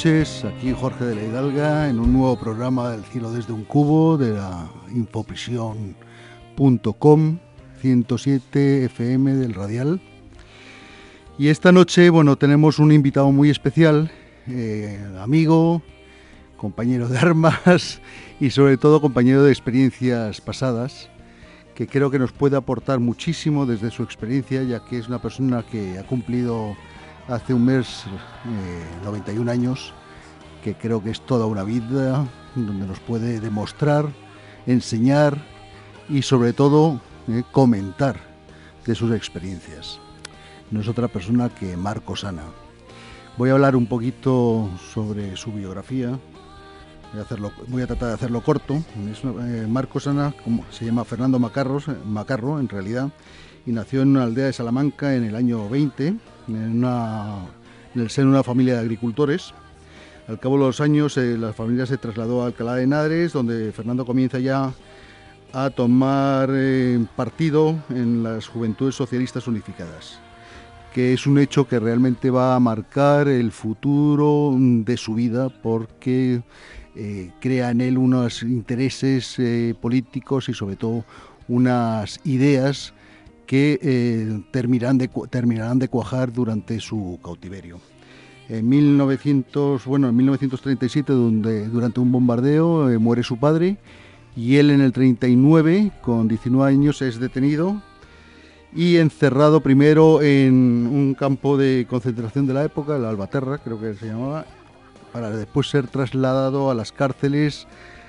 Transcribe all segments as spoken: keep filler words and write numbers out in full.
noches, aquí Jorge de la Hidalga en un nuevo programa del Cielo desde un Cubo de la infoprisión punto com, ciento siete F M del Radial. Y esta noche, bueno, tenemos un invitado muy especial, eh, amigo, compañero de armas y sobre todo compañero de experiencias pasadas, que creo que nos puede aportar muchísimo desde su experiencia, ya que es una persona que ha cumplido hace un mes eh, noventa y un años, que creo que es toda una vida, donde nos puede demostrar, enseñar y sobre todo eh, comentar de sus experiencias. No es otra persona que Marco Sana. Voy a hablar un poquito sobre su biografía. Voy a, hacerlo, voy a tratar de hacerlo corto. Es, eh, Marco Sana, como se llama Fernando Macarros, Macarro en realidad, y nació en una aldea de Salamanca en el año veinte, en, una, en el seno de una familia de agricultores. Al cabo de los años, eh, la familia se trasladó a Alcalá de Henares, donde Fernando comienza ya a tomar eh, partido en las Juventudes Socialistas Unificadas, que es un hecho que realmente va a marcar el futuro de su vida, porque eh, crea en él unos intereses eh, políticos y sobre todo unas ideas que eh, terminarán, de, terminarán de cuajar durante su cautiverio. En, mil novecientos, bueno, en mil novecientos treinta y siete, donde, durante un bombardeo, eh, muere su padre, y él en el treinta y nueve, con diecinueve años, es detenido y encerrado primero en un campo de concentración de la época, la Albaterra, creo que se llamaba, para después ser trasladado a las cárceles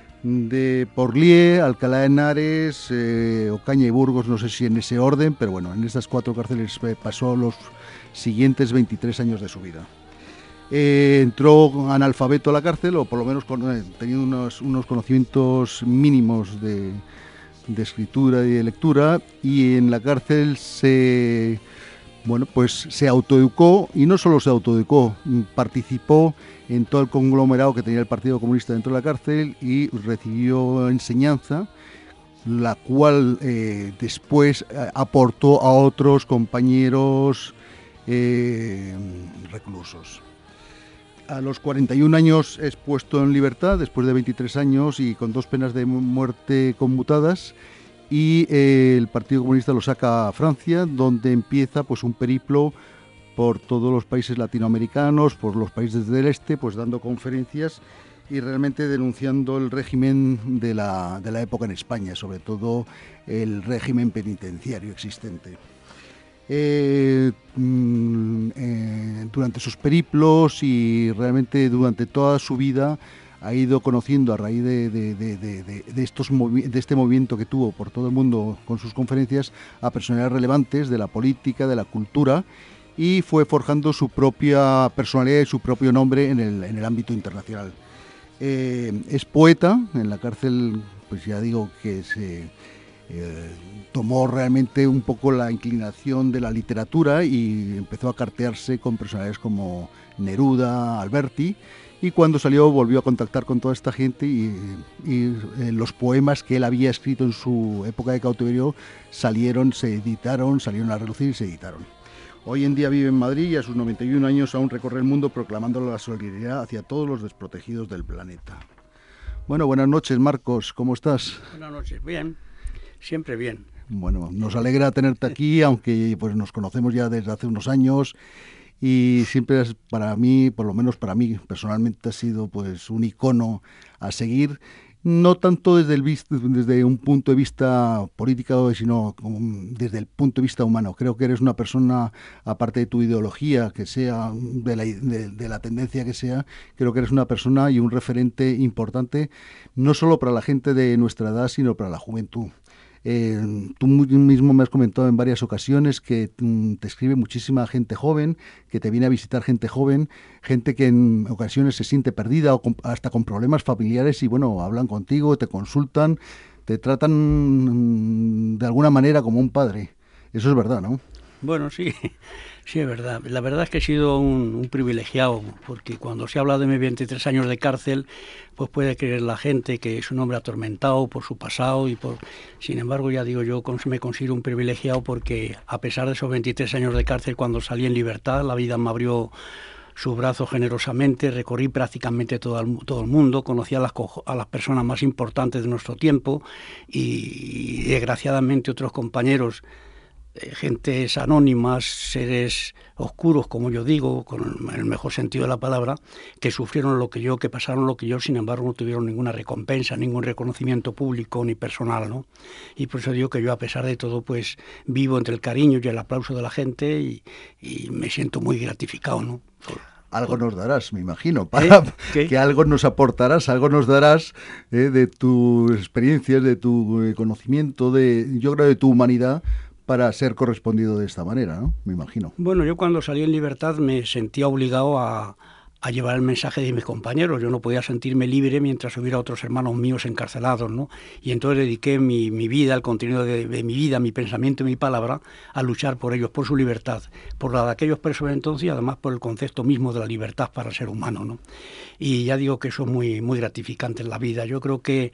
de Porlier, Alcalá de Henares, eh, Ocaña y Burgos, no sé si en ese orden, pero bueno, en estas cuatro cárceles pasó los siguientes veintitrés años de su vida. Eh, entró analfabeto a la cárcel, o por lo menos con, eh, teniendo unos, unos conocimientos mínimos de, de escritura y de lectura, y en la cárcel se, bueno, pues se autoeducó, y no solo se autoeducó, participó en todo el conglomerado que tenía el Partido Comunista dentro de la cárcel y recibió enseñanza, la cual eh, después eh, aportó a otros compañeros eh, reclusos. A los cuarenta y un años es puesto en libertad, después de veintitrés años y con dos penas de muerte conmutadas, y eh, el Partido Comunista lo saca a Francia, donde empieza pues un periplo por todos los países latinoamericanos, por los países del este, pues dando conferencias y realmente denunciando el régimen de la, de la época en España, sobre todo el régimen penitenciario existente. Eh, eh, durante sus periplos y realmente durante toda su vida ha ido conociendo, a raíz de, de, de, de, de, estos movi- de este movimiento que tuvo por todo el mundo con sus conferencias, a personalidades relevantes de la política, de la cultura, y fue forjando su propia personalidad y su propio nombre en el, en el ámbito internacional. Eh, es poeta, en la cárcel, pues ya digo que se... Eh, tomó realmente un poco la inclinación de la literatura y empezó a cartearse con personajes como Neruda, Alberti, y cuando salió volvió a contactar con toda esta gente y, y eh, los poemas que él había escrito en su época de cautiverio salieron, se editaron, salieron a relucir y se editaron. Hoy en día vive en Madrid y a sus noventa y un años aún recorre el mundo proclamando la solidaridad hacia todos los desprotegidos del planeta. Bueno, buenas noches, Marcos, ¿cómo estás? Buenas noches, bien. Siempre bien. Bueno, nos alegra tenerte aquí, aunque pues nos conocemos ya desde hace unos años y siempre es, para mí, por lo menos para mí personalmente, ha sido pues un icono a seguir, no tanto desde, el, desde un punto de vista político, sino desde el punto de vista humano. Creo que eres una persona, aparte de tu ideología, que sea de la, de, de la tendencia que sea, creo que eres una persona y un referente importante, no solo para la gente de nuestra edad, sino para la juventud. Eh, tú mismo me has comentado en varias ocasiones que mm, te escribe muchísima gente joven, que te viene a visitar gente joven, gente que en ocasiones se siente perdida o con, hasta con problemas familiares y bueno, hablan contigo, te consultan, te tratan mm, de alguna manera como un padre. Eso es verdad, ¿no? Bueno, sí, sí es verdad. La verdad es que he sido un, un privilegiado, porque cuando se habla de mis veintitrés años de cárcel, pues puede creer la gente que es un hombre atormentado por su pasado y por... Sin embargo, ya digo, yo me considero un privilegiado porque a pesar de esos veintitrés años de cárcel, cuando salí en libertad, la vida me abrió su brazo generosamente, recorrí prácticamente todo el, todo el mundo, conocí a las, a las personas más importantes de nuestro tiempo y, y desgraciadamente otros compañeros, gentes anónimas, seres oscuros, como yo digo, con el mejor sentido de la palabra, que sufrieron lo que yo, que pasaron lo que yo, sin embargo no tuvieron ninguna recompensa, ningún reconocimiento público ni personal, ¿no? Y por eso digo que yo, a pesar de todo, pues vivo entre el cariño y el aplauso de la gente y, y me siento muy gratificado, ¿no? Por, algo nos darás, me imagino, para ¿Eh? que algo nos aportarás, algo nos darás eh, de tus experiencias, de tu eh, conocimiento, de, yo creo, de tu humanidad, para ser correspondido de esta manera, ¿no? Me imagino. Bueno, yo cuando salí en libertad me sentía obligado a, a llevar el mensaje de mis compañeros. Yo no podía sentirme libre mientras hubiera otros hermanos míos encarcelados, ¿no? Y entonces dediqué mi, mi vida, el contenido de, de mi vida, mi pensamiento y mi palabra, a luchar por ellos, por su libertad, por la de aquellos presos entonces y además por el concepto mismo de la libertad para el ser humano, ¿no? Y ya digo que eso es muy, muy gratificante en la vida. Yo creo que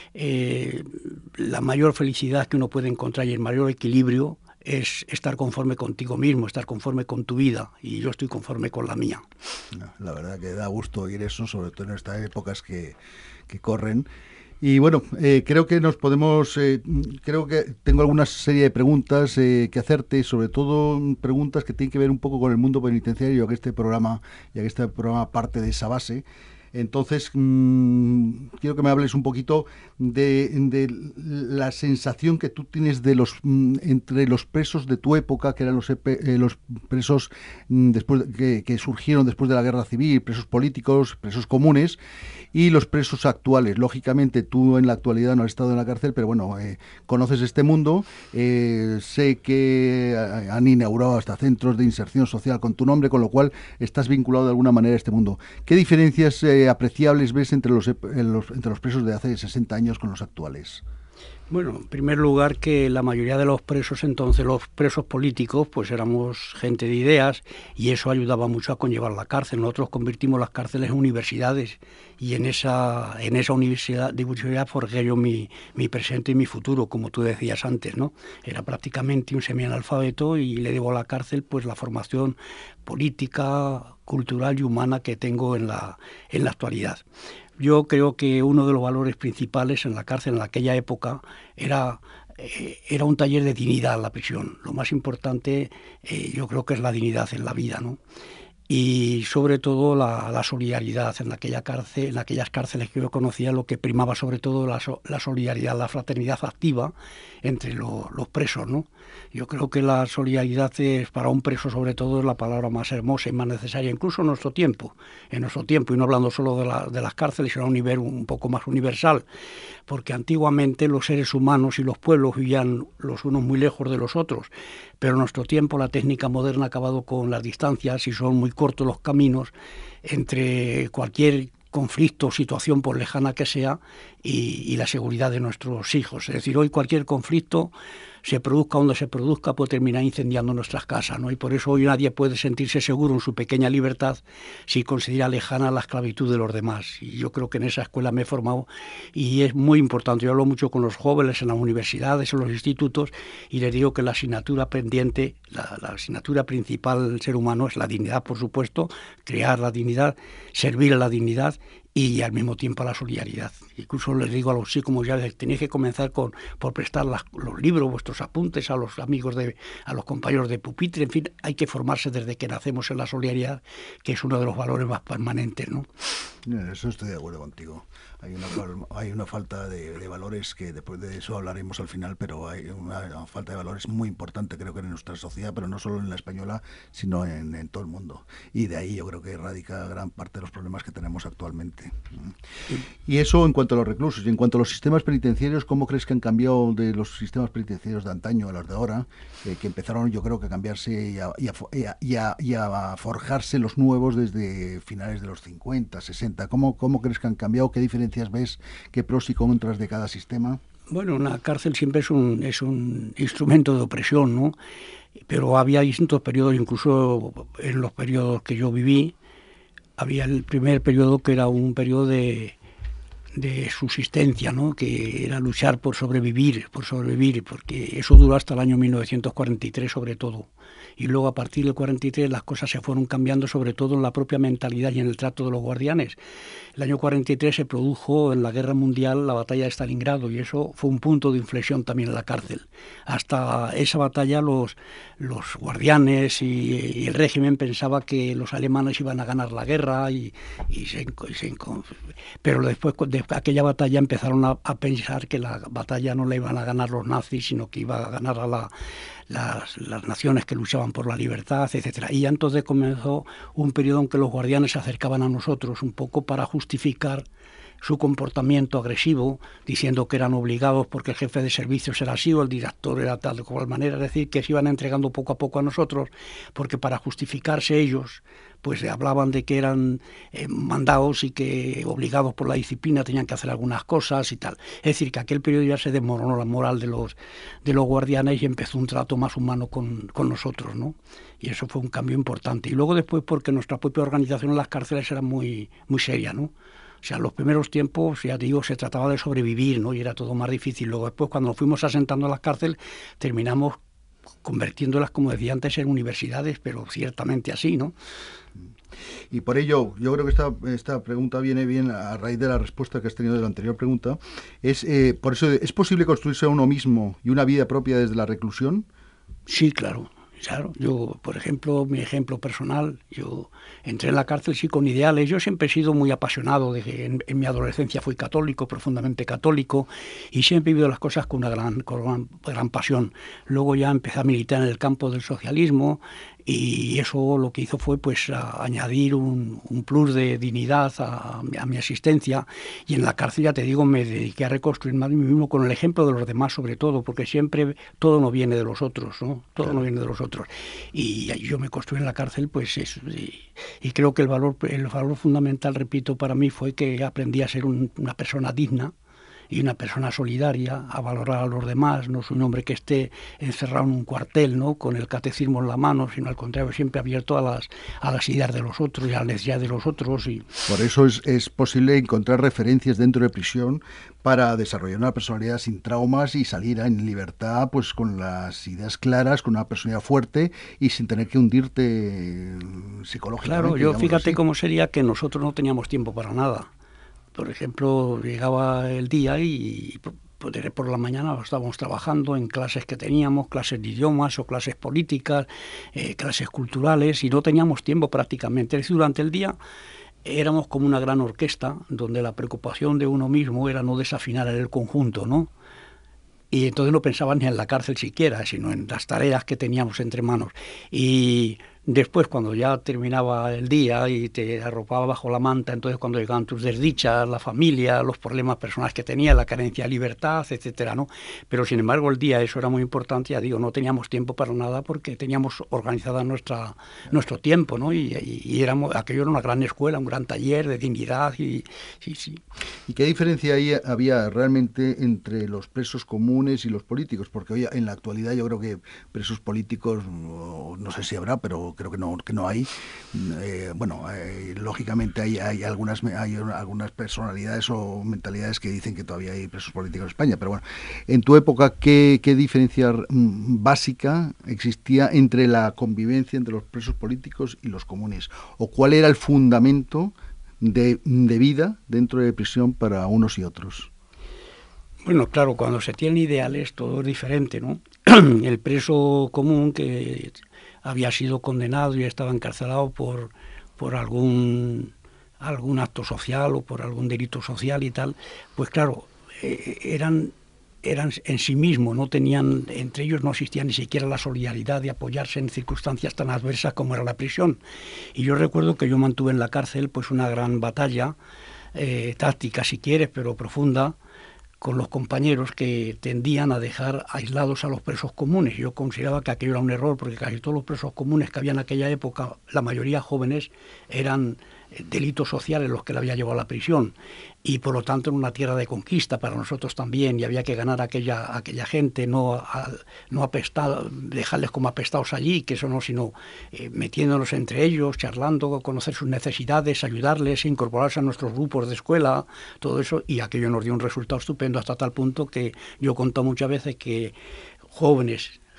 eh, la mayor felicidad que uno puede encontrar y el mayor equilibrio es estar conforme contigo mismo, estar conforme con tu vida, y yo estoy conforme con la mía. La verdad que da gusto oír eso, sobre todo en estas épocas que, que corren. Y bueno, eh, creo que nos podemos, eh, creo que tengo alguna serie de preguntas eh, que hacerte, sobre todo preguntas que tienen que ver un poco con el mundo penitenciario, ya que este programa, ya que este programa parte de esa base. Entonces, mmm, quiero que me hables un poquito de, de la sensación que tú tienes de los mmm, entre los presos de tu época, que eran los, eh, los presos mmm, después que, que surgieron después de la guerra civil, presos políticos, presos comunes, y los presos actuales. Lógicamente, tú en la actualidad no has estado en la cárcel, pero bueno, eh, conoces este mundo, eh, sé que han inaugurado hasta centros de inserción social con tu nombre, con lo cual estás vinculado de alguna manera a este mundo. ¿Qué diferencias eh, apreciables ves entre los, los, entre los presos de hace sesenta años con los actuales? Bueno, en primer lugar que la mayoría de los presos entonces, los presos políticos, pues éramos gente de ideas y eso ayudaba mucho a conllevar la cárcel. Nosotros convertimos las cárceles en universidades y en esa en esa universidad, de universidad forjé yo mi, mi presente y mi futuro, como tú decías antes, ¿no? Era prácticamente un semianalfabeto y le debo a la cárcel pues la formación política, cultural y humana que tengo en la, en la actualidad. Yo creo que uno de los valores principales en la cárcel en aquella época era, eh, era un taller de dignidad, la prisión. Lo más importante eh, yo creo que es la dignidad en la vida, ¿no? Y sobre todo la, la solidaridad en aquella cárcel, en aquellas cárceles que yo conocía, lo que primaba sobre todo la, la solidaridad, la fraternidad activa entre lo, los presos, ¿no? Yo creo que la solidaridad es, para un preso sobre todo, es la palabra más hermosa y más necesaria, incluso en nuestro tiempo, en nuestro tiempo, y no hablando solo de, la, de las cárceles, sino a un nivel un poco más universal, porque antiguamente los seres humanos y los pueblos vivían los unos muy lejos de los otros, pero en nuestro tiempo la técnica moderna ha acabado con las distancias y son muy cortos los caminos entre cualquier conflicto o situación, por lejana que sea, y, y la seguridad de nuestros hijos. Es decir, hoy cualquier conflicto, se produzca donde se produzca, puede terminar incendiando nuestras casas, ¿no? Y por eso hoy nadie puede sentirse seguro en su pequeña libertad si considera lejana la esclavitud de los demás. Y yo creo que en esa escuela me he formado y es muy importante. Yo hablo mucho con los jóvenes en las universidades, en los institutos, y les digo que la asignatura pendiente, la, la asignatura principal del ser humano es la dignidad, por supuesto, crear la dignidad, servir a la dignidad y al mismo tiempo a la solidaridad. Incluso les digo a los chicos, como ya les tenéis que comenzar con por prestar las, los libros, vuestros apuntes a los amigos, de, a los compañeros de pupitre, en fin, hay que formarse desde que nacemos en la solidaridad, que es uno de los valores más permanentes, ¿no? Eso estoy de acuerdo contigo. Hay una, hay una falta de, de valores que después de eso hablaremos al final, pero hay una, una falta de valores muy importante, creo que en nuestra sociedad, pero no solo en la española, sino en, en todo el mundo. Y de ahí yo creo que radica gran parte de los problemas que tenemos actualmente. Sí. Y eso en cuanto a los reclusos. Y en cuanto a los sistemas penitenciarios, ¿cómo crees que han cambiado de los sistemas penitenciarios de antaño a los de ahora? Eh, que empezaron, yo creo, que a cambiarse y a, y, a, y, a, y a forjarse los nuevos desde finales de los cincuenta, sesenta. ¿Cómo, cómo crees que han cambiado? ¿Qué diferencias ves? ¿Qué pros y contras de cada sistema? Bueno, una cárcel siempre es un, es un instrumento de opresión, ¿no? Pero había distintos periodos, incluso en los periodos que yo viví, había el primer periodo que era un periodo de, de subsistencia, ¿no? Que era luchar por sobrevivir, por sobrevivir, porque eso duró hasta el año mil novecientos cuarenta y tres sobre todo. y luego a partir del cuarenta y tres las cosas se fueron cambiando, sobre todo en la propia mentalidad y en el trato de los guardianes. El año cuarenta y tres se produjo en la Guerra Mundial la batalla de Stalingrado y eso fue un punto de inflexión también en la cárcel. Hasta esa batalla los, los guardianes y, y el régimen pensaba que los alemanes iban a ganar la guerra y, y se, se, pero después de aquella batalla empezaron a, a pensar que la batalla no la iban a ganar los nazis, sino que iba a ganar a la Las, las naciones que luchaban por la libertad, etcétera. Y entonces comenzó un periodo en que los guardianes se acercaban a nosotros un poco para justificar su comportamiento agresivo, diciendo que eran obligados porque el jefe de servicios era así o el director era tal de cual manera, es decir, que se iban entregando poco a poco a nosotros, porque para justificarse ellos, pues hablaban de que eran eh, mandados y que obligados por la disciplina tenían que hacer algunas cosas y tal. Es decir, que aquel periodo ya se desmoronó la moral de los, de los guardianes y empezó un trato más humano con, con nosotros, ¿no? Y eso fue un cambio importante. Y luego después porque nuestra propia organización en las cárceles era muy, muy seria, ¿no? O sea, los primeros tiempos, ya digo, se trataba de sobrevivir, ¿no? Y era todo más difícil. Luego después, cuando nos fuimos asentando en las cárceles, terminamos convirtiéndolas, como decía antes, en universidades, pero ciertamente así, ¿no? Y por ello, yo creo que esta, esta pregunta viene bien a raíz de la respuesta que has tenido de la anterior pregunta. Es, eh, por eso, ¿es posible construirse a uno mismo y una vida propia desde la reclusión? Sí, claro. Claro, yo, por ejemplo, mi ejemplo personal, yo entré en la cárcel sí con ideales. Yo siempre he sido muy apasionado, de que en, en mi adolescencia fui católico, profundamente católico, y siempre he vivido las cosas con una gran, con gran, gran pasión. Luego ya empecé a militar en el campo del socialismo y eso lo que hizo fue pues a, añadir un, un plus de dignidad a, a mi existencia, y en la cárcel, ya te digo, me dediqué a reconstruirme a mí mismo con el ejemplo de los demás, sobre todo, porque siempre todo no viene de los otros, ¿no? Todo claro. no viene de los otros. Y yo me construí en la cárcel, pues eso, y, y creo que el valor, el valor fundamental, repito, para mí fue que aprendí a ser un, una persona digna y una persona solidaria, a valorar a los demás. No soy un hombre que esté encerrado en un cuartel, ¿no?, con el catecismo en la mano, sino al contrario, siempre abierto a las, a las ideas de los otros y a la necesidad de los otros. Y... Por eso es, es posible encontrar referencias dentro de prisión para desarrollar una personalidad sin traumas y salir en libertad, pues con las ideas claras, con una personalidad fuerte y sin tener que hundirte psicológicamente. Claro, yo fíjate así. Cómo sería que nosotros no teníamos tiempo para nada. Por ejemplo, llegaba el día y por la mañana estábamos trabajando en clases que teníamos, clases de idiomas o clases políticas, eh, clases culturales, y no teníamos tiempo prácticamente. Es decir, durante el día éramos como una gran orquesta donde la preocupación de uno mismo era no desafinar en el conjunto, ¿no? Y entonces no pensaban ni en la cárcel siquiera, sino en las tareas que teníamos entre manos. Y después, cuando ya terminaba el día y te arropaba bajo la manta, entonces cuando llegaban tus desdichas, la familia, los problemas personales que tenías, la carencia de libertad, etcétera, ¿no? Pero sin embargo el día, eso era muy importante, ya digo, no teníamos tiempo para nada porque teníamos organizada nuestra nuestro tiempo, ¿no? Y, y, y éramos, aquello era una gran escuela, un gran taller de dignidad y sí, sí. ¿Y qué diferencia ahí había realmente entre los presos comunes y los políticos? Porque hoy en la actualidad yo creo que presos políticos, no sé si habrá, pero creo que no que no hay. Eh, bueno, eh, lógicamente hay, hay algunas hay algunas personalidades o mentalidades que dicen que todavía hay presos políticos en España, pero bueno, en tu época, ¿qué, qué diferencia básica existía entre la convivencia entre los presos políticos y los comunes? ¿O cuál era el fundamento de, de vida dentro de prisión para unos y otros? Bueno, claro, cuando se tienen ideales todo es diferente, ¿no? El preso común que había sido condenado y estaba encarcelado por, por algún, algún acto social o por algún delito social y tal, pues claro, eh, eran, eran en sí mismos, no tenían, entre ellos no existía ni siquiera la solidaridad de apoyarse en circunstancias tan adversas como era la prisión. Y yo recuerdo que yo mantuve en la cárcel pues una gran batalla, eh, táctica si quieres, pero profunda, con los compañeros que tendían a dejar aislados a los presos comunes. Yo consideraba que aquello era un error, porque casi todos los presos comunes que había en aquella época, la mayoría jóvenes, eran delitos sociales los que le había llevado a la prisión, y por lo tanto en una tierra de conquista para nosotros también, y había que ganar a aquella, a aquella gente, no, a, no apestar, dejarles como apestados allí, que eso no, sino eh, metiéndonos entre ellos, charlando, conocer sus necesidades, ayudarles, incorporarse a nuestros grupos de escuela, todo eso, y aquello nos dio un resultado estupendo, hasta tal punto que yo he contado muchas veces que jóvenes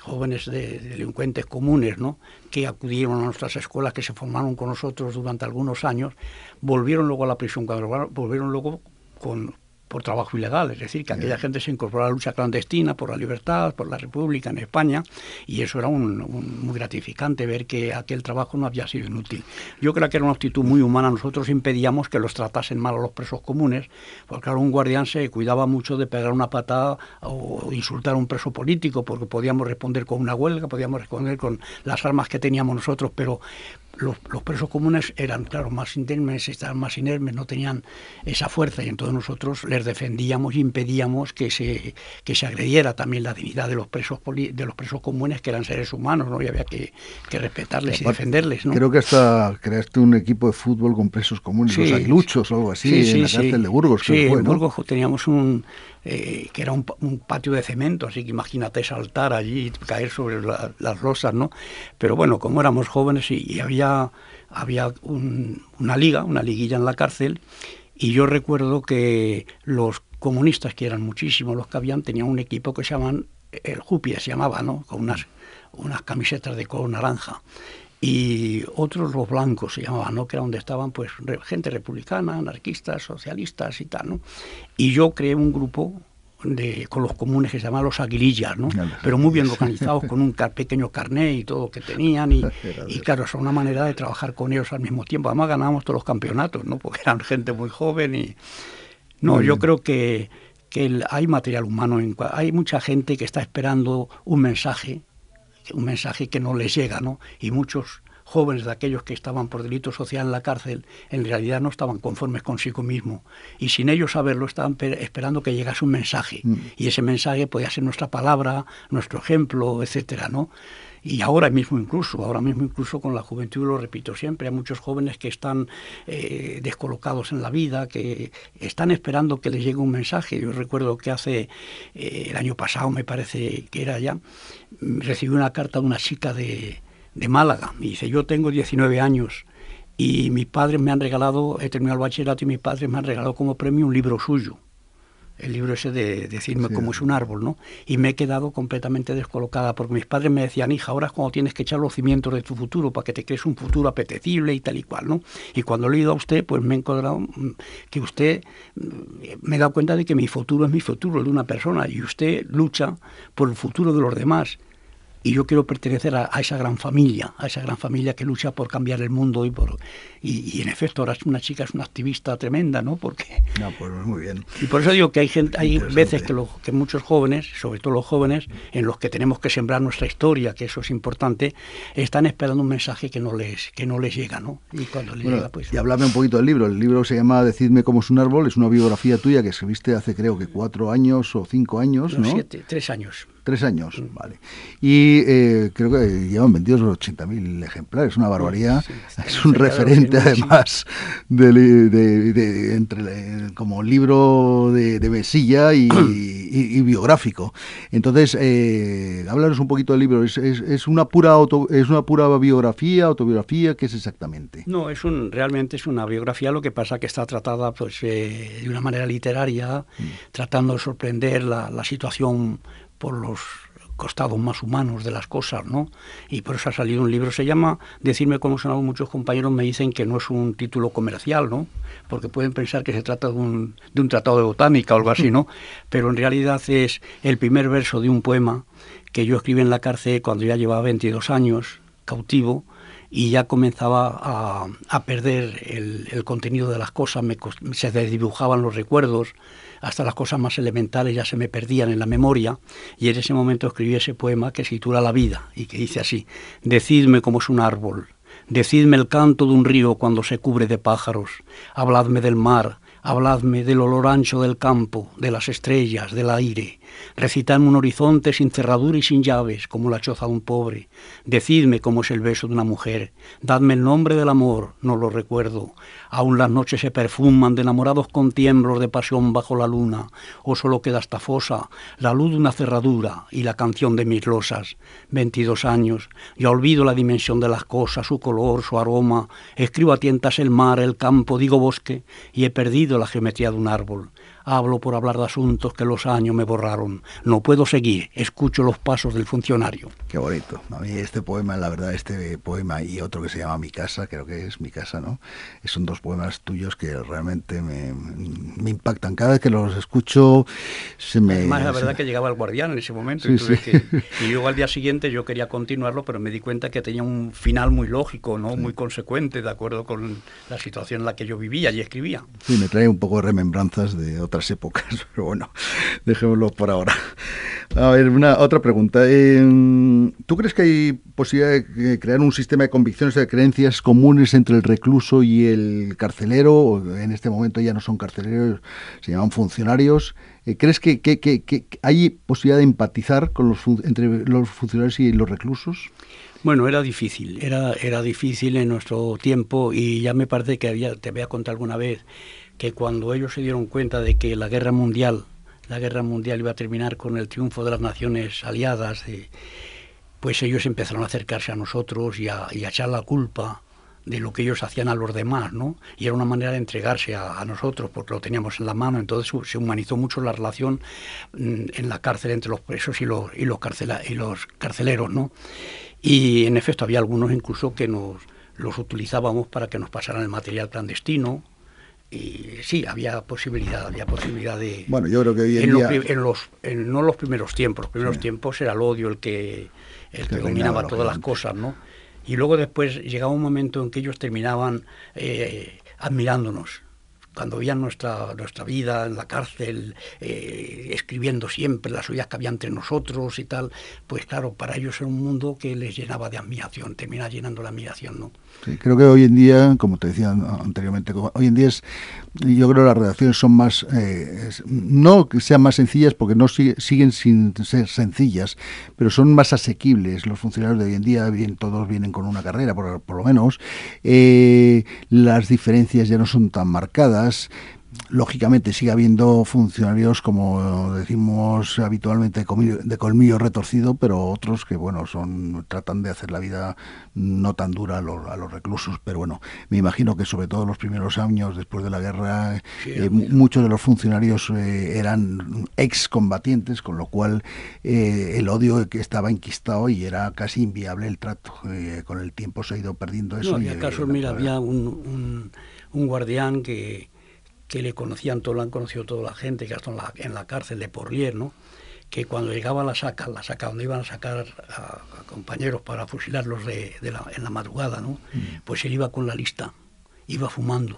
jóvenes de, de delincuentes comunes, ¿no?, que acudieron a nuestras escuelas, que se formaron con nosotros durante algunos años, volvieron luego a la prisión, cuando volvieron luego con... por trabajo ilegal, es decir, que aquella gente se incorporó a la lucha clandestina por la libertad, por la República en España, y eso era un, un, muy gratificante, ver que aquel trabajo no había sido inútil. Yo creo que era una actitud muy humana. Nosotros impedíamos que los tratasen mal a los presos comunes, porque claro, un guardián se cuidaba mucho de pegar una patada o insultar a un preso político, porque podíamos responder con una huelga, podíamos responder con las armas que teníamos nosotros, pero Los, los presos comunes eran, claro, más inermes, estaban más inermes, no tenían esa fuerza, y entonces nosotros les defendíamos y impedíamos que se que se agrediera también la dignidad de los presos poli, de los presos comunes, que eran seres humanos, ¿no? Y había que, que respetarles y defenderles, ¿no? Creo que hasta creaste un equipo de fútbol con presos comunes, sí, los aguiluchos o algo así, sí, sí, en la cárcel sí. de Burgos. Sí, que fue, en ¿no? Burgos teníamos un... Eh, que era un, un patio de cemento, así que imagínate saltar allí y caer sobre la, las losas, ¿no? Pero bueno, como éramos jóvenes y, y había, había un, una liga, una liguilla en la cárcel, y yo recuerdo que los comunistas, que eran muchísimos los que habían, tenían un equipo que se llamaban, el Jupia se llamaba, ¿no?, con unas, unas camisetas de color naranja. Y otros los blancos se llamaban, ¿no?, que era donde estaban pues gente republicana, anarquistas, socialistas y tal, ¿no? Y yo creé un grupo de, con los comunes que se llamaban los Aguilillas, ¿no? Pero muy bien localizados, con un car pequeño carné y todo que tenían, y, y claro, es una manera de trabajar con ellos al mismo tiempo. Además ganábamos todos los campeonatos, ¿no?, porque eran gente muy joven y... No, yo creo que, que el, hay material humano, en, hay mucha gente que está esperando un mensaje, un mensaje que no les llega, ¿no? Y muchos jóvenes de aquellos que estaban por delito social en la cárcel, en realidad no estaban conformes consigo mismo, y sin ellos saberlo estaban esperando que llegase un mensaje, mm. y ese mensaje podía ser nuestra palabra, nuestro ejemplo, etcétera, ¿no? Y ahora mismo incluso, ahora mismo incluso con la juventud, lo repito siempre, hay muchos jóvenes que están eh, descolocados en la vida, que están esperando que les llegue un mensaje. Yo recuerdo que hace, eh, el año pasado me parece que era ya, recibí una carta de una chica de, de Málaga, y dice: yo tengo diecinueve años y mis padres me han regalado, he terminado el bachillerato y mis padres me han regalado como premio un libro suyo. El libro ese de Decirme sí, cómo es un árbol, ¿no? Y me he quedado completamente descolocada, porque mis padres me decían: hija, ahora es cuando tienes que echar los cimientos de tu futuro para que te crees un futuro apetecible y tal y cual, ¿no? Y cuando he leído a usted, pues me he encontrado que usted, me he dado cuenta de que mi futuro es mi futuro, el de una persona, y usted lucha por el futuro de los demás. Y yo quiero pertenecer a, a esa gran familia, a esa gran familia que lucha por cambiar el mundo. Y por y, y en efecto, ahora es una chica, es una activista tremenda, ¿no? Porque... No, pues muy bien. Y por eso digo que hay gente, hay veces que, lo, que muchos jóvenes, sobre todo los jóvenes, en los que tenemos que sembrar nuestra historia, que eso es importante, están esperando un mensaje que no les, que no les llega, ¿no? Y cuando les bueno, llega, pues... Y háblame un poquito del libro. El libro se llama Decidme cómo es un árbol, es una biografía tuya que escribiste hace creo que cuatro años o cinco años, no, ¿no? Siete, tres años. Tres años, mm. vale. Y eh, creo que llevan vendidos ochenta mil ejemplares, una barbaridad. Sí, es un referente además de, de, de, de, entre, como libro de, de mesilla y, y, y biográfico. Entonces, eh, háblanos un poquito del libro. ¿Es, es, es, una pura auto, ¿Es una pura biografía, autobiografía? ¿Qué es exactamente? No, es un realmente es una biografía, lo que pasa que está tratada pues eh, de una manera literaria, mm. tratando de sorprender la, la situación por los costados más humanos de las cosas, ¿no? Y por eso ha salido un libro. Se llama Decirme cómo son algo. Muchos compañeros me dicen que no es un título comercial, ¿no? Porque pueden pensar que se trata de un, de un tratado de botánica o algo así, ¿no? Pero en realidad es el primer verso de un poema que yo escribí en la cárcel cuando ya llevaba veintidós años, cautivo, y ya comenzaba a, a perder el, el contenido de las cosas, me, se desdibujaban los recuerdos, hasta las cosas más elementales ya se me perdían en la memoria, y en ese momento escribí ese poema que se titula La vida, y que dice así: decidme cómo es un árbol, decidme el canto de un río cuando se cubre de pájaros, habladme del mar, habladme del olor ancho del campo, de las estrellas, del aire. Recitadme un horizonte sin cerradura y sin llaves, como la choza de un pobre. Decidme cómo es el beso de una mujer. Dadme el nombre del amor, no lo recuerdo. Aún las noches se perfuman de enamorados contiemblos de pasión bajo la luna. O solo queda esta fosa, la luz de una cerradura y la canción de mis losas. Veintidós años, ya olvido la dimensión de las cosas, su color, su aroma. Escribo a tientas el mar, el campo, digo bosque, y he perdido la geometría de un árbol. hablo por hablar de asuntos que los años me borraron. No puedo seguir, escucho los pasos del funcionario. Qué bonito. A mí este poema, la verdad, este poema y otro que se llama Mi casa, creo que es Mi casa, ¿no? Son dos poemas tuyos que realmente me, me impactan. Cada vez que los escucho se me... Además, la se... verdad que llegaba el Guardián en ese momento. Sí, y, tuve sí. que, y luego al día siguiente yo quería continuarlo, pero me di cuenta que tenía un final muy lógico, ¿no? Sí. Muy consecuente, de acuerdo con la situación en la que yo vivía y escribía. Sí, me trae un poco de remembranzas de otras épocas, pero bueno, dejémoslo por ahora. A ver, una otra pregunta. Eh, ¿Tú crees que hay posibilidad de crear un sistema de convicciones, de creencias comunes entre el recluso y el carcelero? En este momento ya no son carceleros, se llaman funcionarios. ¿Crees que, que, que, que hay posibilidad de empatizar con los, entre los funcionarios y los reclusos? Bueno, era difícil, era, era difícil en nuestro tiempo, y ya me parece que había, te había contado alguna vez que cuando ellos se dieron cuenta de que la guerra mundial, la guerra mundial iba a terminar con el triunfo de las naciones aliadas, eh, pues ellos empezaron a acercarse a nosotros y a, y a echar la culpa de lo que ellos hacían a los demás, ¿no? Y era una manera de entregarse a, a nosotros, porque lo teníamos en la mano. Entonces se humanizó mucho la relación mm, en la cárcel entre los presos y los, y los, carcela, y los carceleros, ¿no? Y en efecto había algunos incluso que nos los utilizábamos para que nos pasaran el material clandestino. Y sí, había posibilidad, había posibilidad de... Bueno, yo creo que hoy en, en día... Los, en los, en, no los primeros tiempos, los primeros sí. tiempos era el odio el que, el que, que dominaba todas las cosas, ¿no? Y luego después llegaba un momento en que ellos terminaban eh, admirándonos. Cuando veían nuestra, nuestra vida en la cárcel, eh, escribiendo siempre las ollas que había entre nosotros y tal, pues claro, para ellos era un mundo que les llenaba de admiración, termina llenando la admiración, ¿no? Sí, creo que hoy en día, como te decía anteriormente, hoy en día es, yo creo que las redacciones son más, eh, es, no que sean más sencillas, porque no sigue, siguen sin ser sencillas, pero son más asequibles. Los funcionarios de hoy en día, bien, todos vienen con una carrera, por, por lo menos. Eh, las diferencias ya no son tan marcadas. Lógicamente sigue habiendo funcionarios, como decimos habitualmente, de colmillo, de colmillo retorcido, pero otros que, bueno, son tratan de hacer la vida no tan dura a los, a los reclusos. Pero bueno, me imagino que sobre todo los primeros años después de la guerra, sí, eh, muchos de los funcionarios eh, eran excombatientes, con lo cual eh, el odio que estaba enquistado y era casi inviable el trato. Eh, con el tiempo se ha ido perdiendo eso. No, y había casos, mira, había un, un, un guardián que... que le conocían todo, lo han conocido toda la gente, que hasta en la, en la cárcel de Porlier, ¿no? Que cuando llegaba la saca, la saca donde iban a sacar a, a compañeros para fusilarlos de, de la, en la madrugada, ¿no? Mm. Pues él iba con la lista, iba fumando,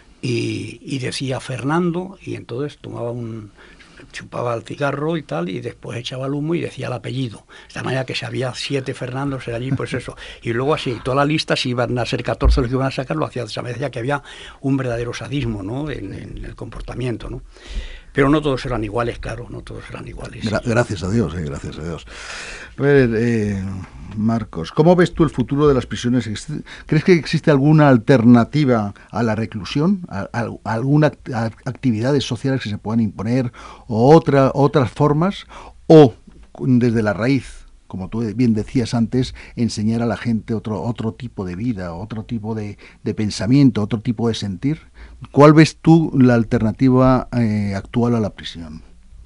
y, y decía Fernando, y entonces tomaba un... chupaba el cigarro y tal, y después echaba el humo y decía el apellido. De la manera que si había siete Fernandos era allí, pues eso. Y luego así, toda la lista, si iban a ser catorce los que iban a sacar, lo hacía de esa manera. Decía que había un verdadero sadismo, ¿no? En, en el comportamiento, ¿no? Pero no todos eran iguales, claro, no todos eran iguales. Gra- gracias a Dios, eh, gracias a Dios. A ver, eh, Marcos, ¿cómo ves tú el futuro de las prisiones? ¿Crees que existe alguna alternativa a la reclusión? ¿A, a, ¿Alguna act- actividades sociales que se puedan imponer? ¿O otra, otras formas? ¿O desde la raíz, como tú bien decías antes, enseñar a la gente otro, otro tipo de vida, otro tipo de, de pensamiento, otro tipo de sentir? ¿Cuál ves tú la alternativa eh, actual a la prisión?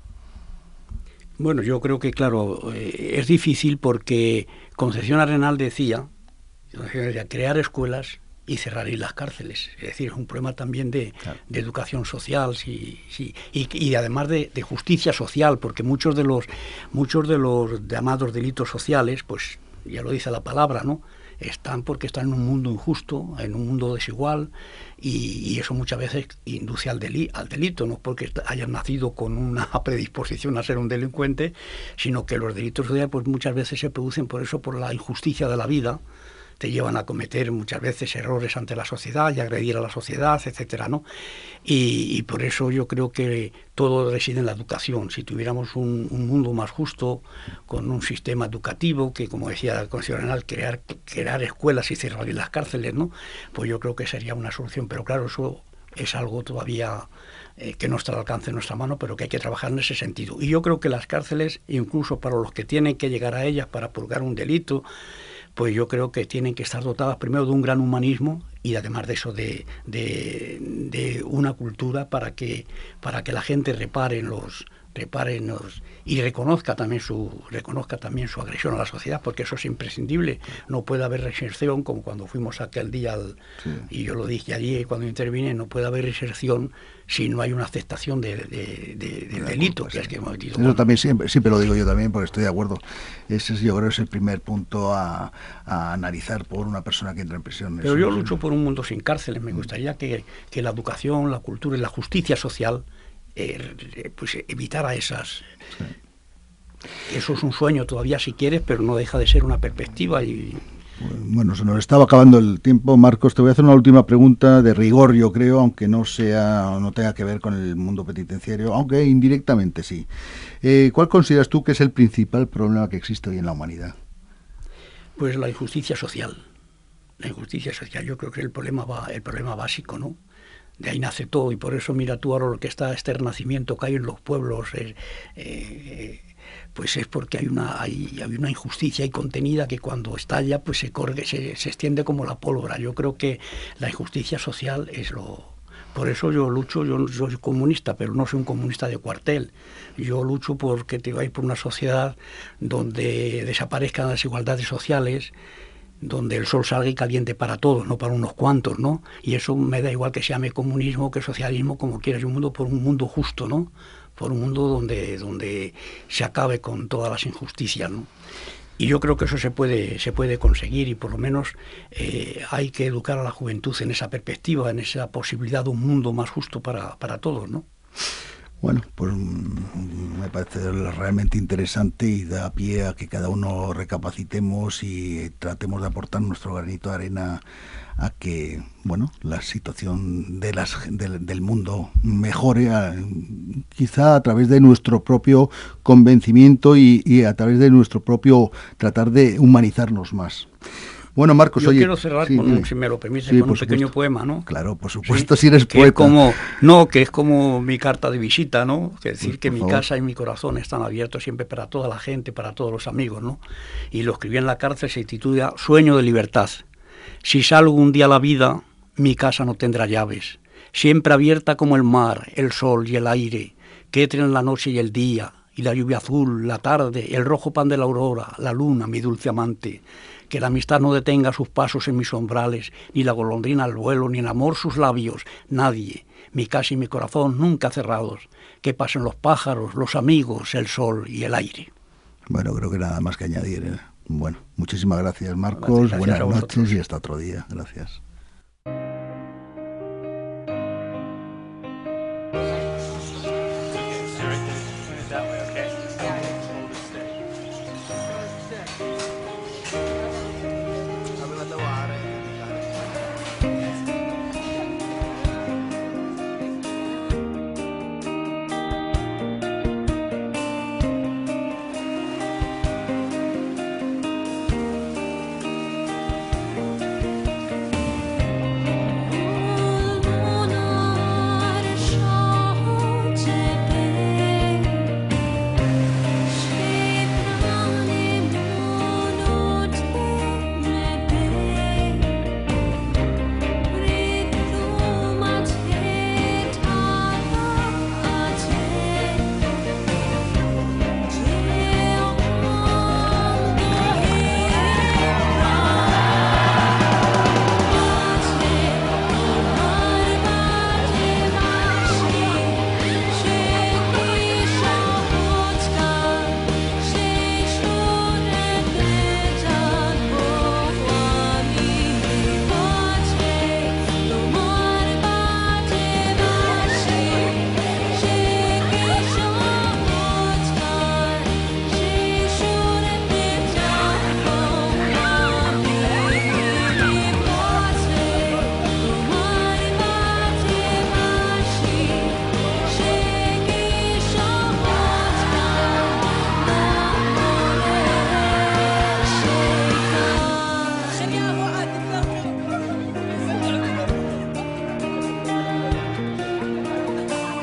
Bueno, yo creo que, claro, eh, es difícil porque Concepción Arenal decía, decía crear escuelas y cerrar las cárceles. Es decir, es un problema también de, claro. de educación social, sí, sí, y, y además de, de justicia social, porque muchos de los muchos de los llamados delitos sociales, pues ya lo dice la palabra, ¿no? Están porque están en un mundo injusto, en un mundo desigual, y, y eso muchas veces induce al, deli, al delito, no porque hayan nacido con una predisposición a ser un delincuente, sino que los delitos sociales pues muchas veces se producen por eso, por la injusticia de la vida, te llevan a cometer muchas veces errores ante la sociedad y agredir a la sociedad, etcétera, ¿no? Y, y por eso yo creo que todo reside en la educación. Si tuviéramos un, un mundo más justo, con un sistema educativo, que como decía el Consejo General, crear, crear escuelas y cerrar las cárceles, ¿no? Pues yo creo que sería una solución. Pero claro, eso es algo todavía eh, que no está al alcance de nuestra mano, pero que hay que trabajar en ese sentido. Y yo creo que las cárceles, incluso para los que tienen que llegar a ellas para purgar un delito, pues yo creo que tienen que estar dotadas primero de un gran humanismo y además de eso de, de, de una cultura para que para que la gente repare en los repare en los, y reconozca también su reconozca también su agresión a la sociedad, porque eso es imprescindible. No puede haber reinserción, como cuando fuimos aquel día al, sí. y yo lo dije allí cuando intervine, no puede haber reinserción si no hay una aceptación de, de, de, del delito culpa, que sí. es que hemos metido. Eso también siempre, siempre lo digo yo también, porque estoy de acuerdo. Ese yo creo que es el primer punto a, a analizar por una persona que entra en prisión. Pero eso yo lucho por un mundo sin cárceles. Me gustaría que, que la educación, la cultura y la justicia social Eh, pues evitar a esas. Sí. Eso es un sueño todavía si quieres, pero no deja de ser una perspectiva. Y bueno, se nos estaba acabando el tiempo, Marcos. Te voy a hacer una última pregunta de rigor, yo creo, aunque no sea, no tenga que ver con el mundo penitenciario, aunque indirectamente sí. Eh, ¿Cuál consideras tú que es el principal problema que existe hoy en la humanidad? Pues la injusticia social. La injusticia social, yo creo que es el problema va, el problema básico, ¿no? De ahí nace todo, y por eso mira tú ahora lo que está este renacimiento que hay en los pueblos, eh, eh, pues es porque hay una hay, hay una injusticia ahí contenida que cuando estalla pues se corre, se, se extiende como la pólvora. Yo creo que la injusticia social es lo... Por eso yo lucho, yo, yo soy comunista, pero no soy un comunista de cuartel. Yo lucho porque te va a ir por una sociedad donde desaparezcan las desigualdades sociales, donde el sol salga y caliente para todos, no para unos cuantos, ¿no? Y eso me da igual que se llame comunismo, que socialismo, como quieras, un mundo por un mundo justo, ¿no? Por un mundo donde donde se acabe con todas las injusticias, ¿no? Y yo creo que eso se puede se puede conseguir, y por lo menos eh, hay que educar a la juventud en esa perspectiva, en esa posibilidad de un mundo más justo para, para todos, ¿no? Bueno, pues me parece realmente interesante y da pie a que cada uno recapacitemos y tratemos de aportar nuestro granito de arena a que, bueno, la situación de las, del, del mundo mejore, a, quizá a través de nuestro propio convencimiento y, y a través de nuestro propio tratar de humanizarnos más. Bueno, Marcos, yo oye... quiero cerrar, sí, con un, si me lo permite, sí, con un pequeño supuesto. poema, ¿no? Claro, por supuesto, sí, si eres que poeta. Es como, no, que es como mi carta de visita, ¿no? Que decir pues, que mi favor. casa y mi corazón están abiertos siempre para toda la gente, para todos los amigos, ¿no? Y lo escribí en la cárcel, se titula Sueño de libertad. Si salgo un día a la vida, mi casa no tendrá llaves. Siempre abierta como el mar, el sol y el aire, que entren la noche y el día, y la lluvia azul, la tarde, el rojo pan de la aurora, la luna, mi dulce amante. Que la amistad no detenga sus pasos en mis umbrales, ni la golondrina al vuelo, ni el amor sus labios, nadie, mi casa y mi corazón nunca cerrados, que pasen los pájaros, los amigos, el sol y el aire. Bueno, creo que nada más que añadir. ¿eh? Bueno, muchísimas gracias, Marcos, gracias, buenas noches y hasta otro día. Gracias. That way.